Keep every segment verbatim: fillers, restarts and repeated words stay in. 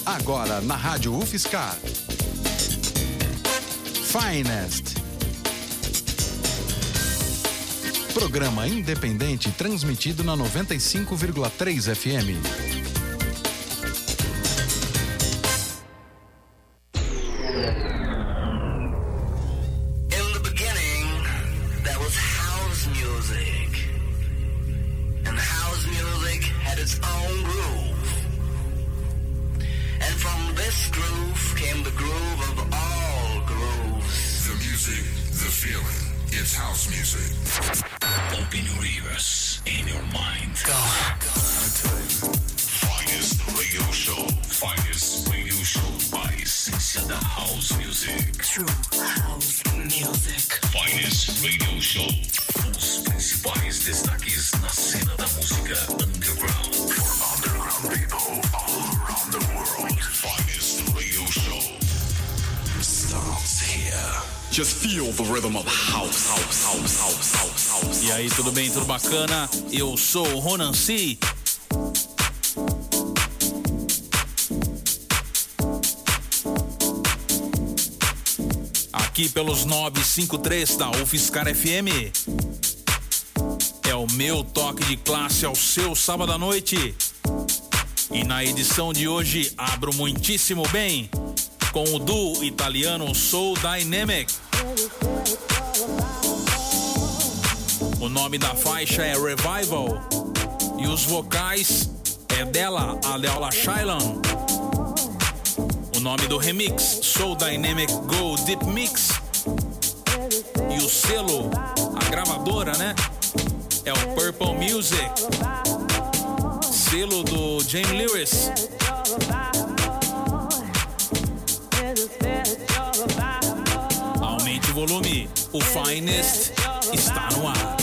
Agora na Rádio UFSCar. Finest. Programa independente transmitido na noventa e cinco vírgula três F M. E aí, tudo bem? Tudo bacana? Eu sou o Ronan C. Aqui pelos nove cinco três da UFSCar F M. É o meu toque de classe ao seu sábado à noite. E na edição de hoje abro muitíssimo bem com o duo italiano Soul Dynamic. O nome da faixa é Revival e os vocais é dela, a Leola Shailan. O nome do remix, Soul Dynamic Go Deep Mix. E o selo, a gravadora, né? É o Purple Music. Selo do Jamie Lewis. Aumente o volume, o Finest está no ar.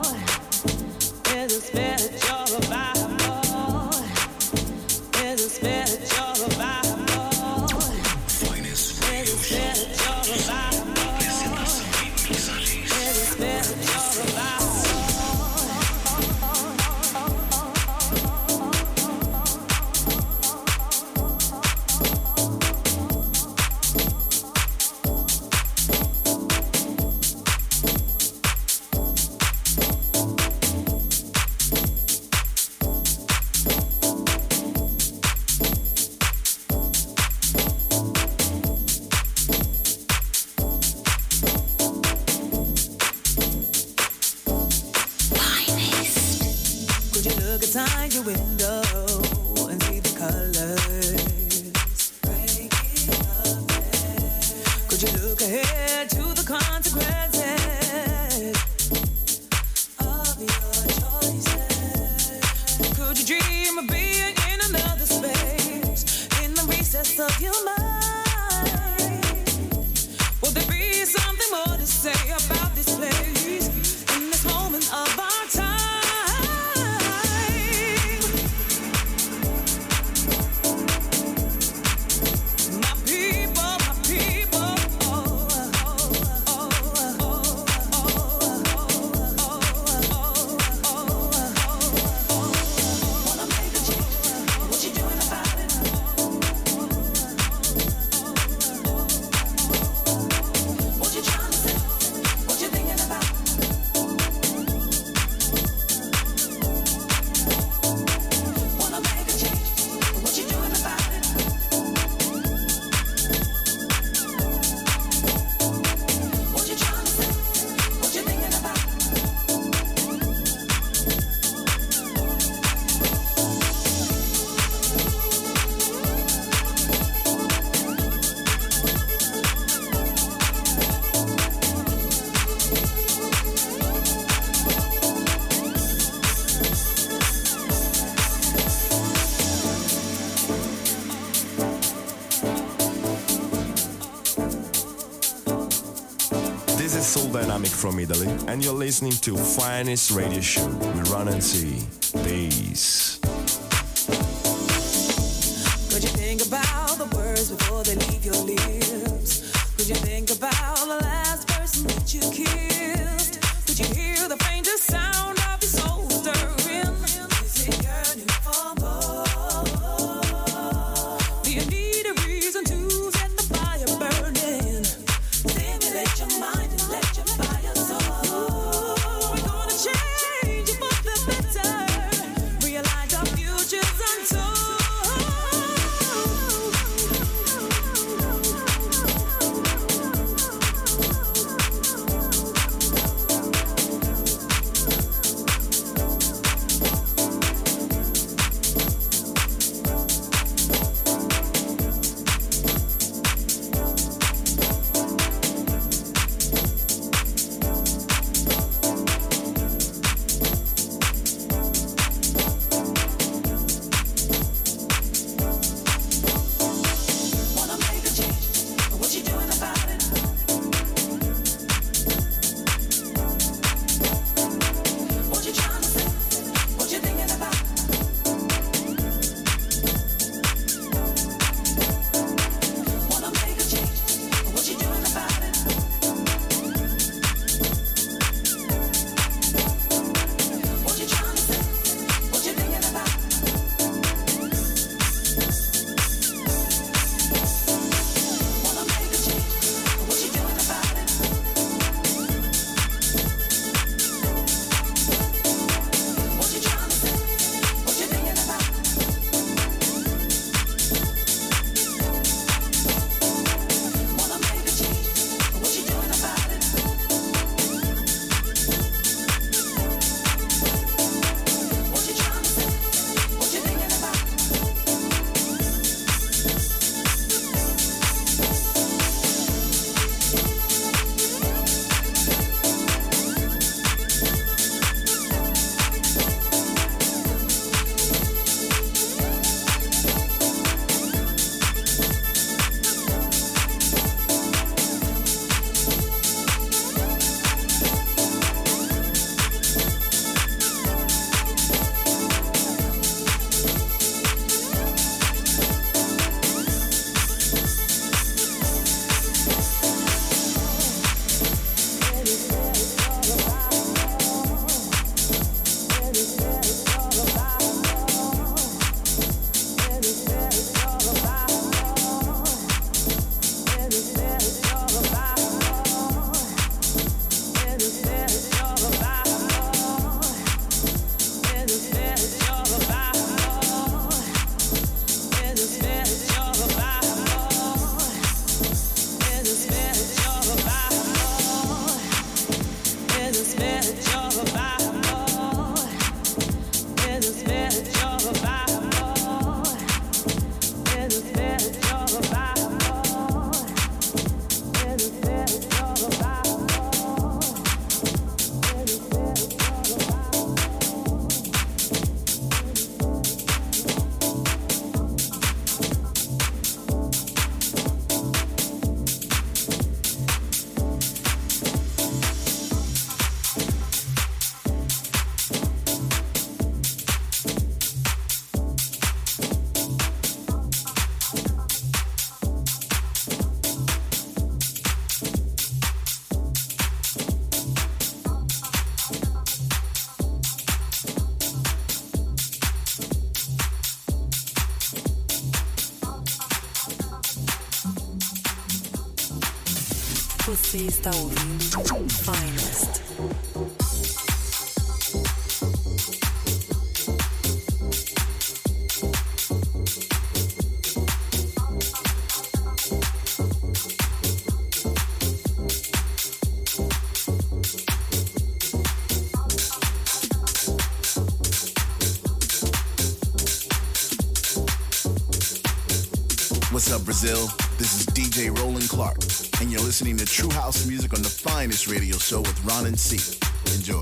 Soul Dynamic from Italy, and you're listening to Finest Radio Show with Ronan C. Peace. Could you think about the words before they leave your lips? Could you think about the last person that you kissed? Could you hear the faintest sound of your soul stirring? Is it yearning for more? Do you need Você está ouvindo Finest. What's up, Brazil? This is D J Roland Clark, and you're listening to True House Music on the Finest Radio Show with Ron and C. Enjoy.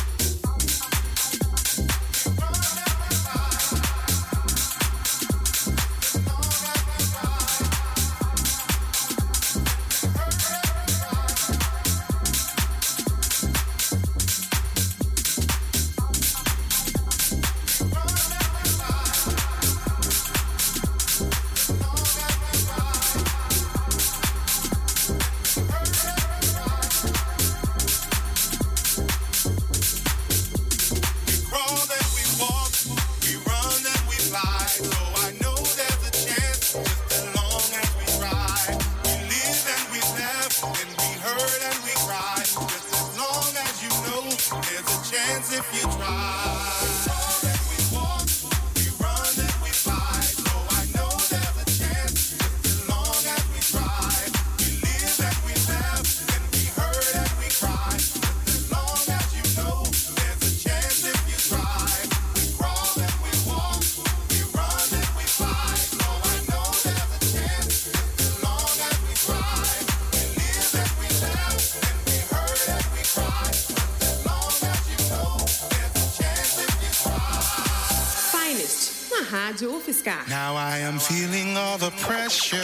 Now I am feeling all the pressure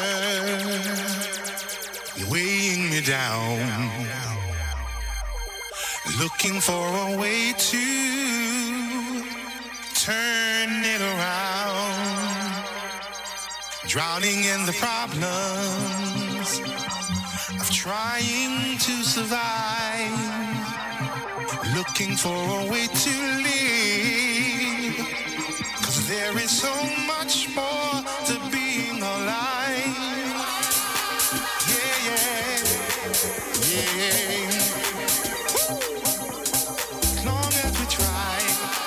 weighing me down, looking for a way to turn it around, drowning in the problems of trying to survive, looking for a way to live. There is so much more to being alive. Yeah, yeah, yeah. Woo. As long as we try.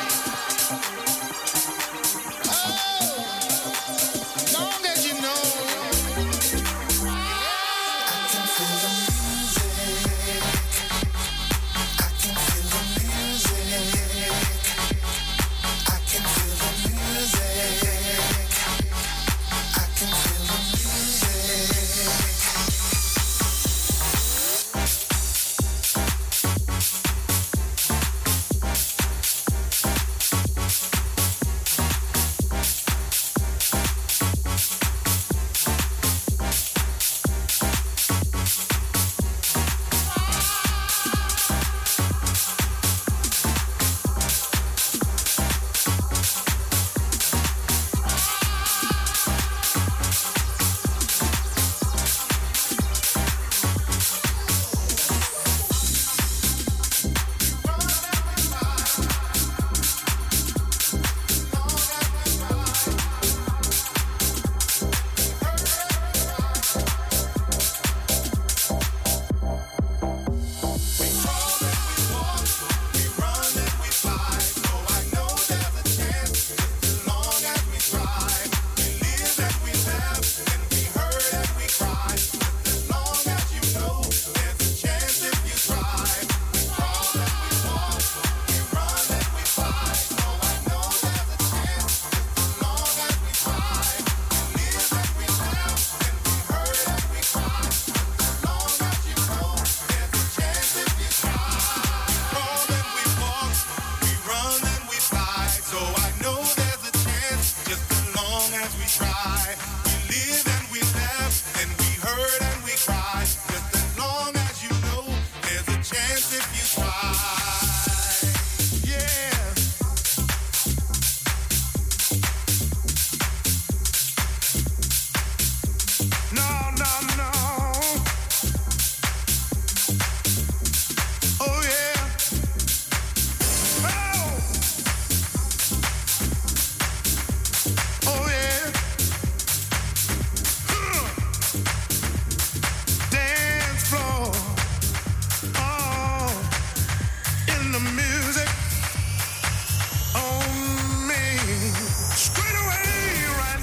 Oh, as long as you know. I can feel the music. I can feel the music. I can feel the music.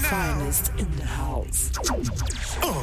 finest in the house. Uh.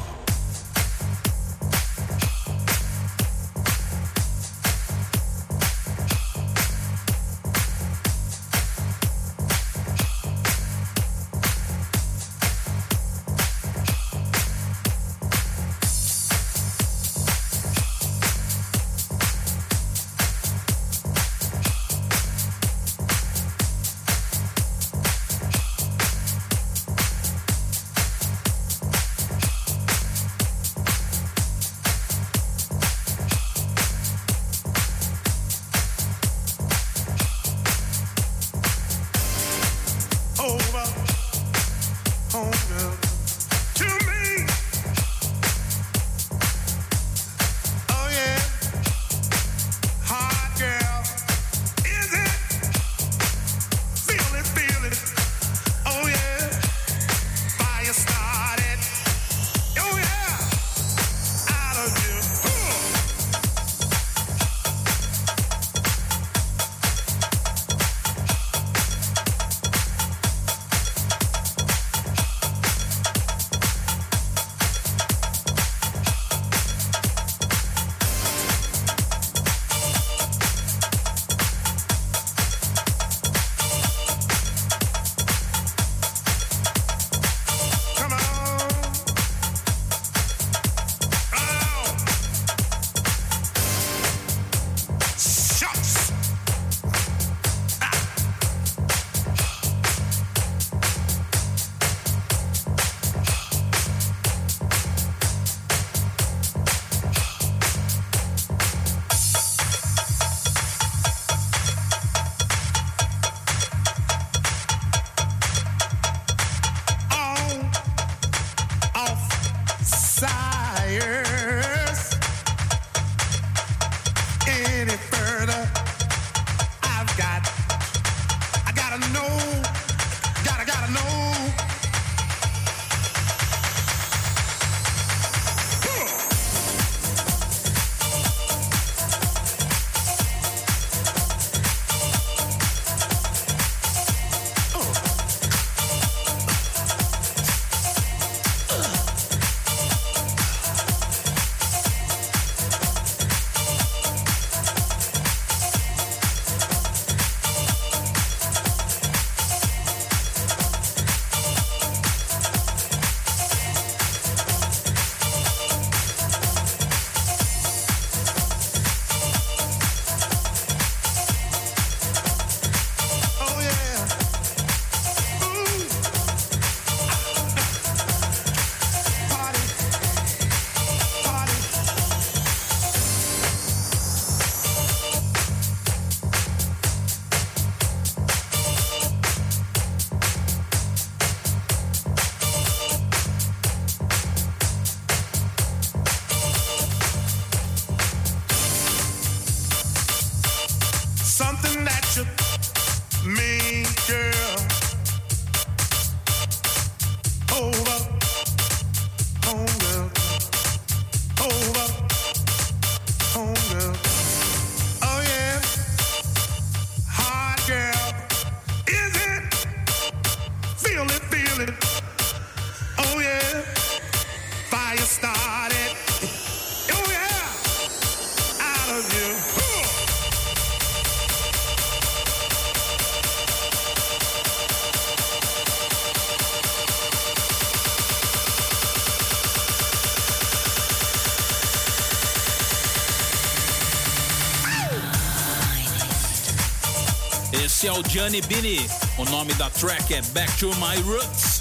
Esse é o Gianni Bini. O nome da track é Back to My Roots.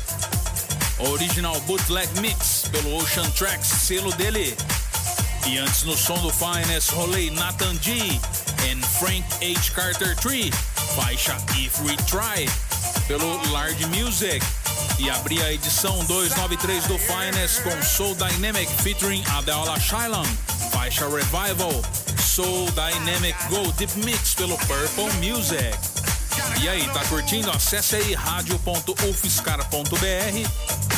Original Bootleg Mix pelo Ocean Tracks, selo dele. E antes no som do Finest rolei Nathan G and Frank H. Carter três, faixa If We Try, pelo Large Music. E abri a edição duzentos e noventa e três do Finest com Soul Dynamic featuring Adela Shailan, faixa Revival, Soul Dynamic Go Deep Mix pelo Purple Music. E aí, tá curtindo? Acesse aí rádio ponto ufscar ponto br.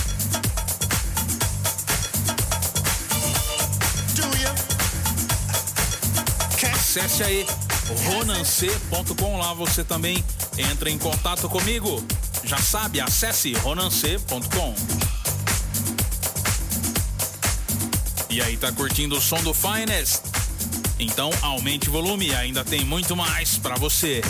Acesse aí ronan c ponto com, lá você também entra em contato comigo. Já sabe, acesse ronancê ponto com. E aí, tá curtindo o som do Finest? Então aumente o volume, ainda tem muito mais pra você.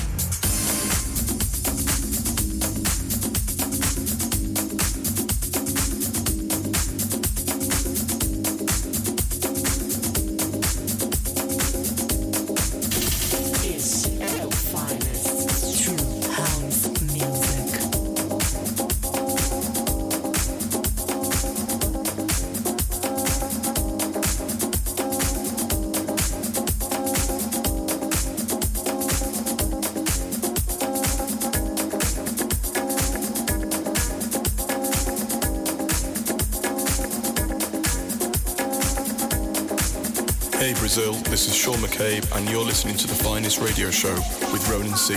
Hey Brazil, this is Sean McCabe and you're listening to The Finest Radio Show with Ronan C.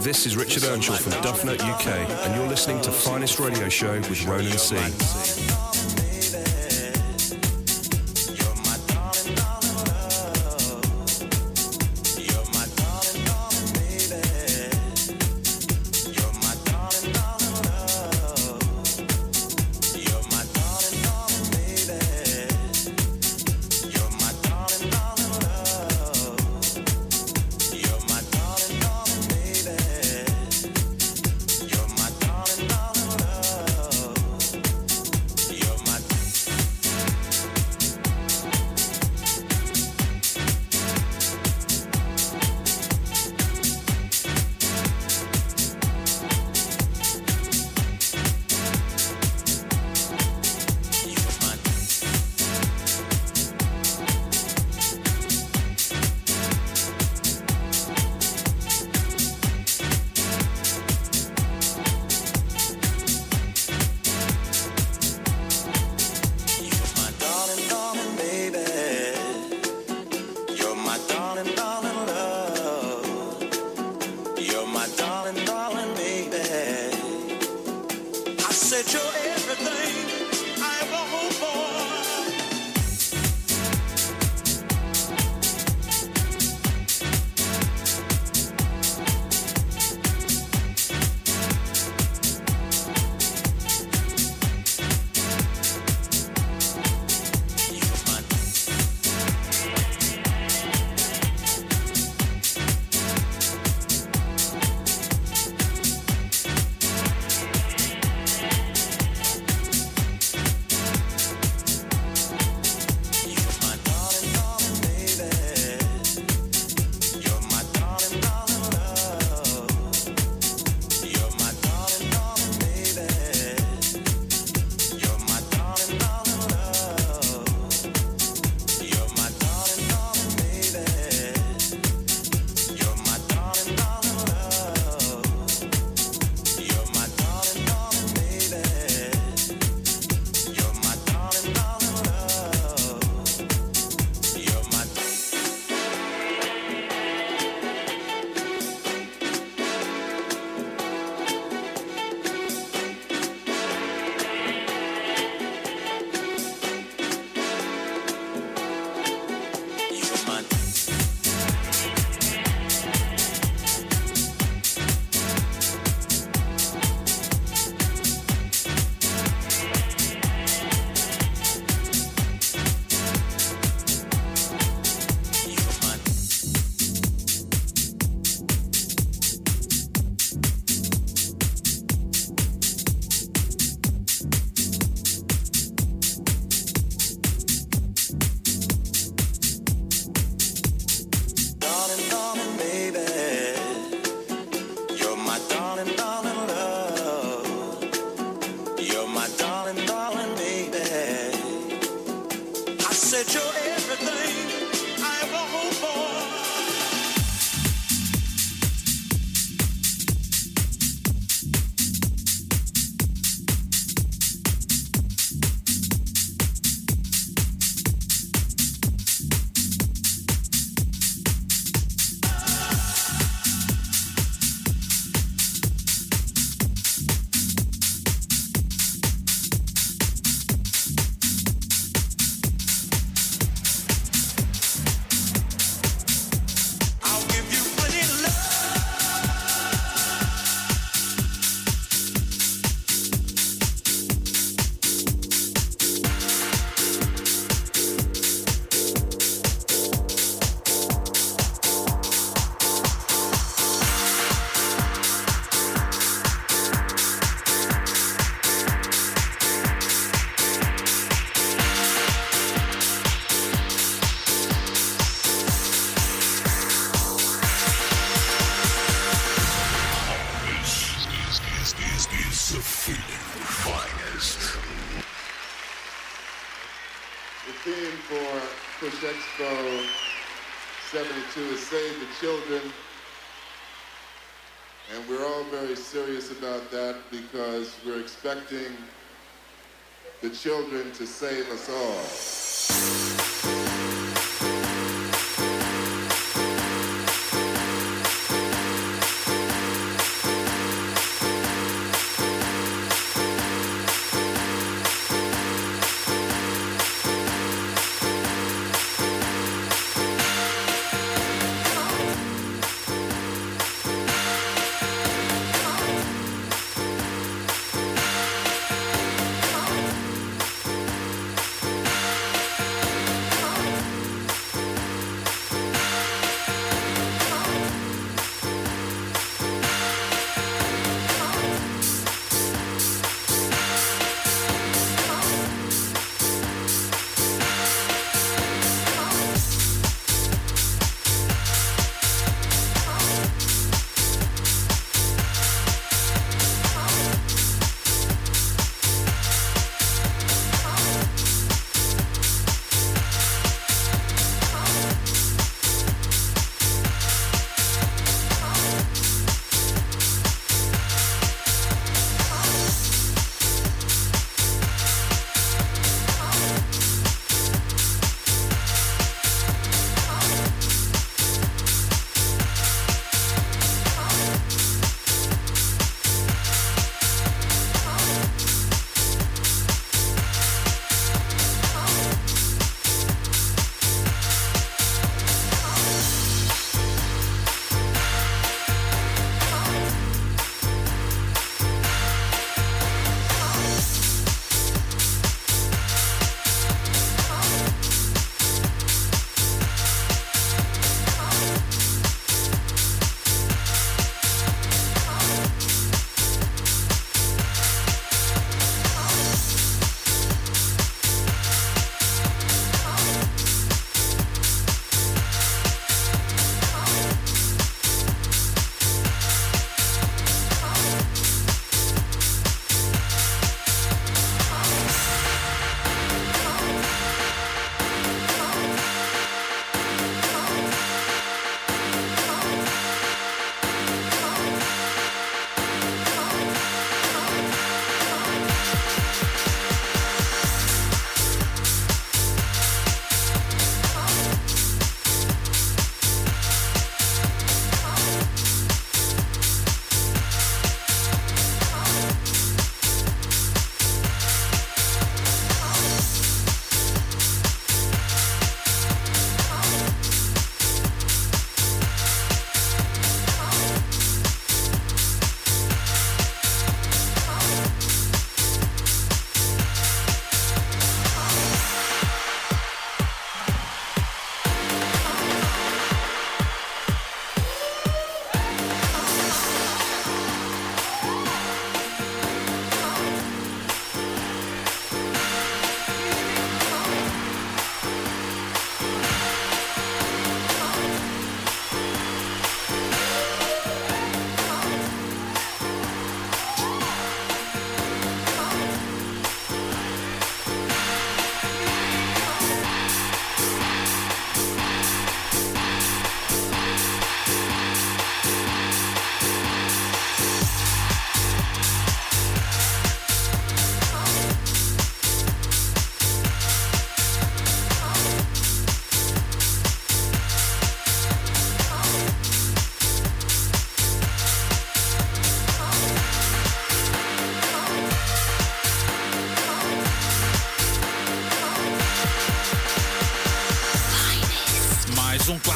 This is Richard Earnshaw from Duff Note U K, and you're listening to Finest Radio Show with Ronan C. Expo seventy-two is Save the Children, and we're all very serious about that because we're expecting the children to save us all.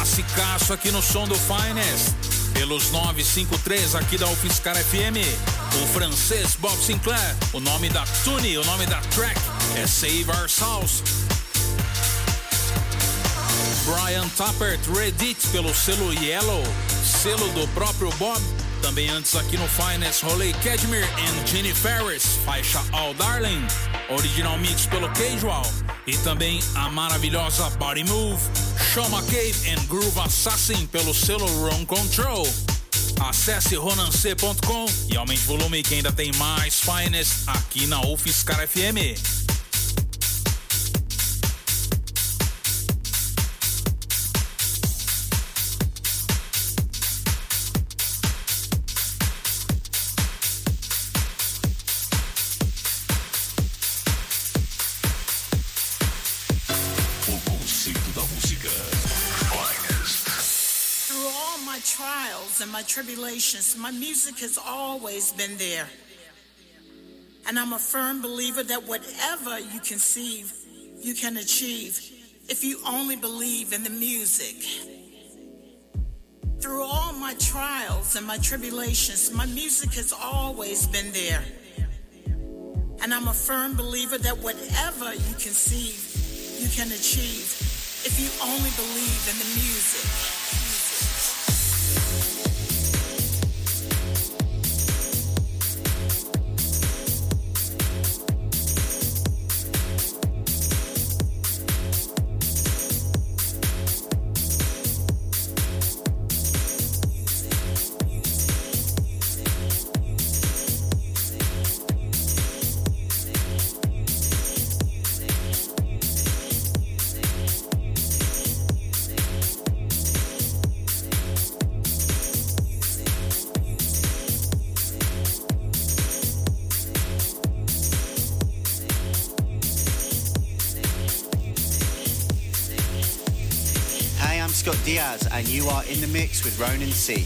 Classicaço aqui no som do Finest. Pelos nove cinco três aqui da UFSCar F M. O francês Bob Sinclair. O nome da tune, o nome da track é Save Our Souls. Brian Tappert, Reddit pelo selo Yellow, selo do próprio Bob. Também antes aqui no Finest rolei Cashmere and Jenny Ferris, faixa All Darling, original mix pelo Casual. E também a maravilhosa Body Move, Sean McCabe and Groove Assassin pelo selo Wrong Control. Acesse ronancê ponto com e aumente o volume que ainda tem mais Finest aqui na UFSCar F M. And my tribulations, my music has always been there. And I'm a firm believer that whatever you conceive, you can achieve if you only believe in the music. Through all my trials and my tribulations, my music has always been there. And I'm a firm believer that whatever you conceive, you can achieve if you only believe in the music. Scott Diaz, and you are in the mix with Ronan C.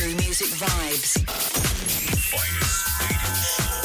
Country music vibes. Finest radio show.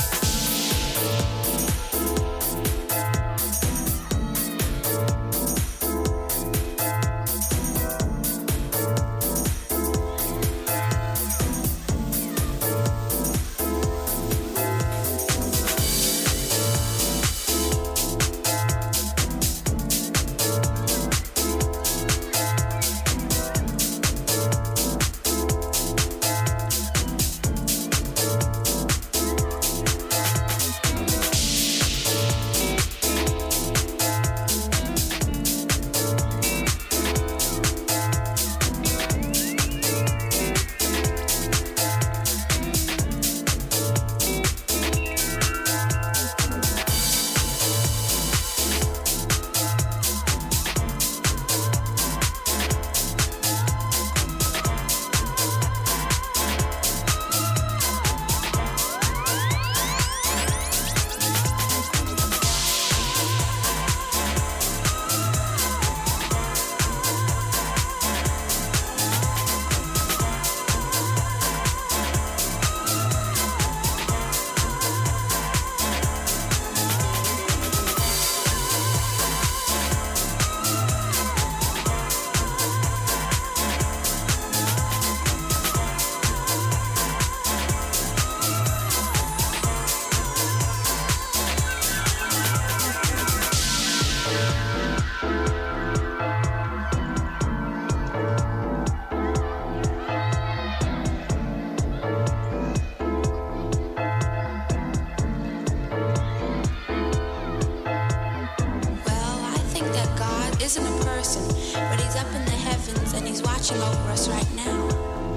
isn't a person, but he's up in the heavens and he's watching over us right now.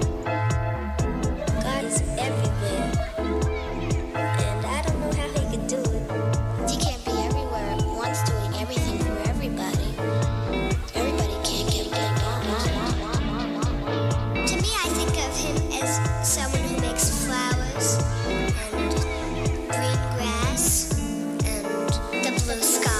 God is everywhere, and I don't know how he could do it. He can't be everywhere at once doing everything for everybody. Everybody can't get along. To me, I think of him as someone who makes flowers and green grass and the blue sky.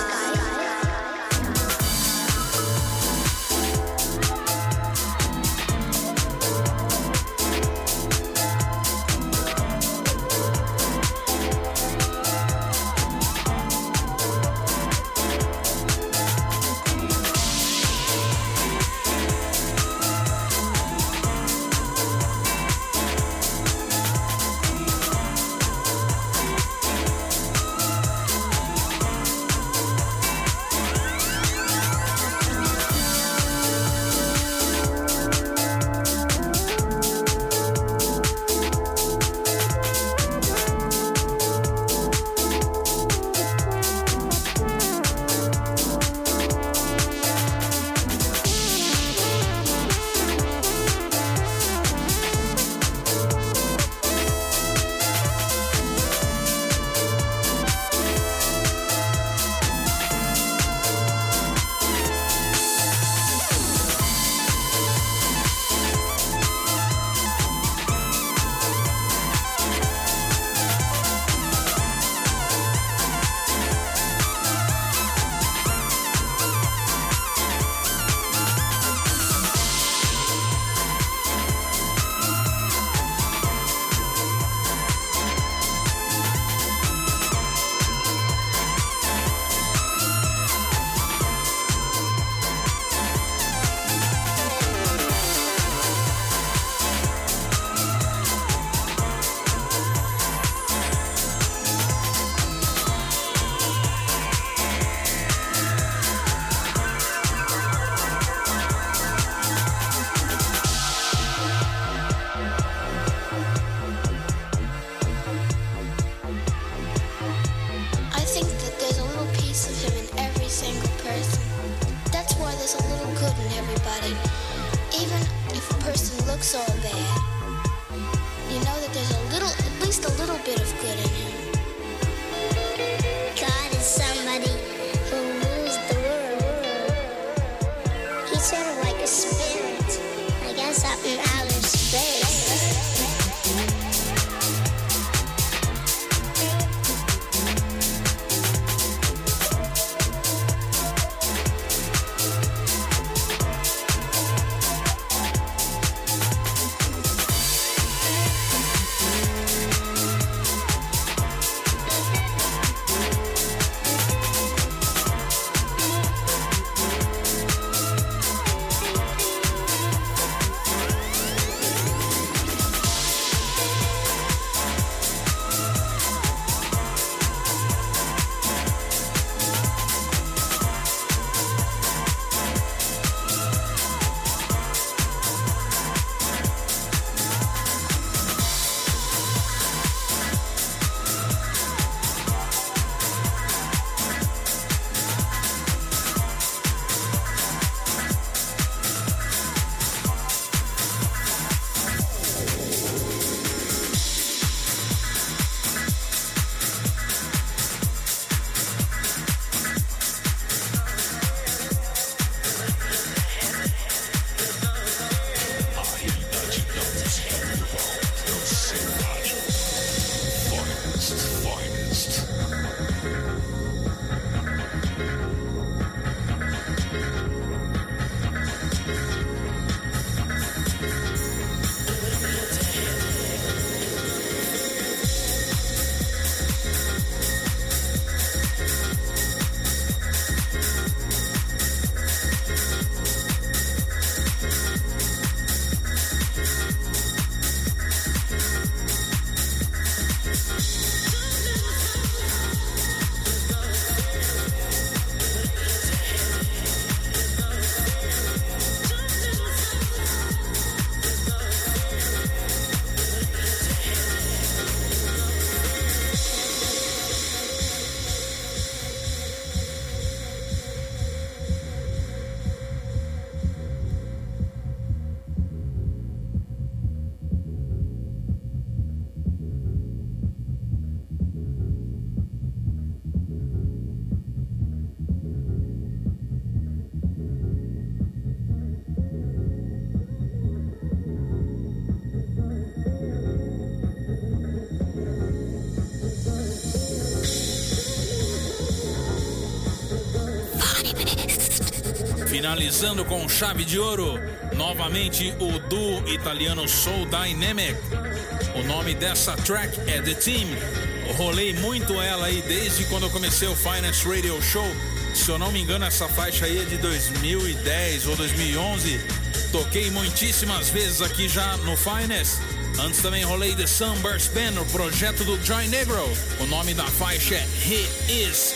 Finalizando com chave de ouro, novamente o duo italiano Soul Dynamic. O nome dessa track é The Team. Eu rolei muito ela aí desde quando eu comecei o Finest Radio Show. Se eu não me engano, essa faixa aí é de dois mil e dez ou dois mil e onze. Toquei muitíssimas vezes aqui já no Finest. Antes também rolei The Sunburst Band, o projeto do Joy Negro. O nome da faixa é He Is.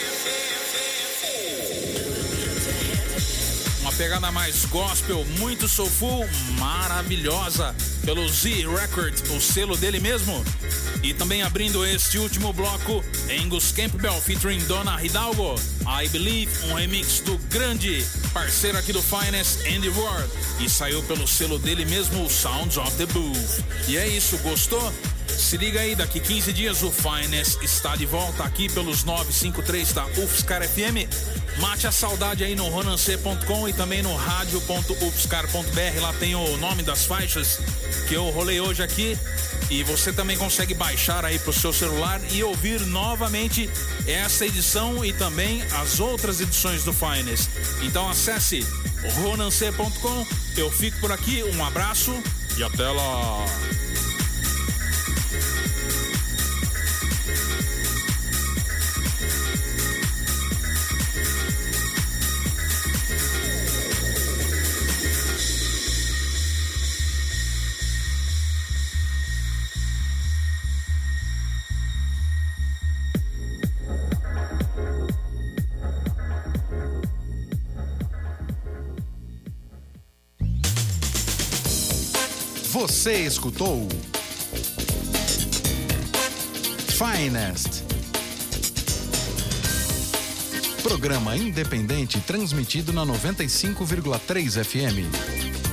Uma pegada mais gospel, muito soulful, maravilhosa, pelo Z Records, o selo dele mesmo. E também abrindo este último bloco, Angus Campbell featuring Donna Hidalgo, I Believe, um remix do grande parceiro aqui do Finest, Andy Ward, e saiu pelo selo dele mesmo, o Sounds of the Booth. E é isso, gostou? Se liga aí, daqui quinze dias o Finest está de volta aqui pelos novecentos e cinquenta e três da U F S C A R F M. Mate a saudade aí no ronan c ponto com e também no rádio ponto u f s c a r ponto b r. Lá tem o nome das faixas que eu rolei hoje aqui. E você também consegue baixar aí pro seu celular e ouvir novamente essa edição e também as outras edições do Finest. Então acesse ronan c ponto com. Eu fico por aqui, um abraço e até lá. Você escutou Finest, programa independente transmitido na noventa e cinco vírgula três F M.